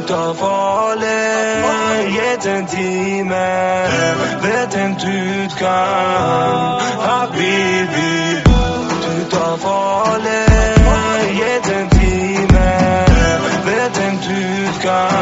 tar farlig, gitt en time, vet en utgang, habibi. Du tar farlig, gitt en time, vet en utgang.